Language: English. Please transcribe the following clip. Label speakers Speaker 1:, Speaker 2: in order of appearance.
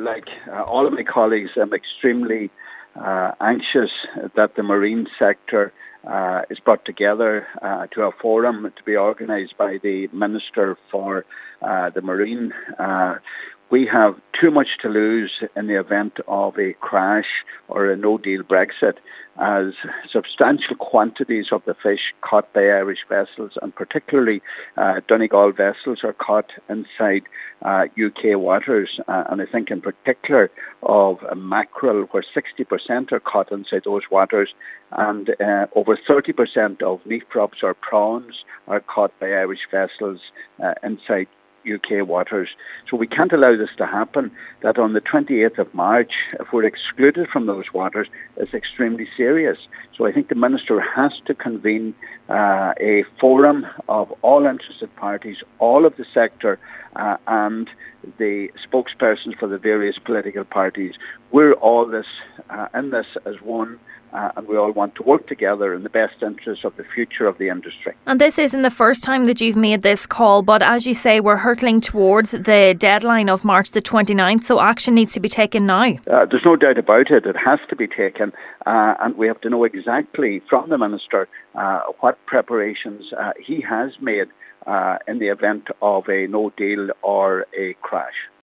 Speaker 1: like all of my colleagues, I'm extremely anxious that the marine sector is brought together to a forum to be organised by the Minister for the Marine. We have too much to lose in the event of a crash or a no-deal Brexit, as substantial quantities of the fish caught by Irish vessels, and particularly Donegal vessels, are caught inside UK waters. And I think in particular of mackerel, where 60% are caught inside those waters, and over 30% of leaf props or prawns are caught by Irish vessels inside UK waters. So we can't allow this to happen, that on the 28th of March, if we're excluded from those waters, is extremely serious. So I think the Minister has to convene a forum of all interested parties, all of the sector, and the spokespersons for the various political parties. We're all in this as one, and we all want to work together in the best interest of the future of the industry.
Speaker 2: And this isn't the first time that you've made this call, but as you say, we're hurtling towards the deadline of March the 29th, so action needs to be taken now.
Speaker 1: There's no doubt about it. It has to be taken, and we have to know exactly from the Minister what preparations he has made in the event of a no deal or a crash.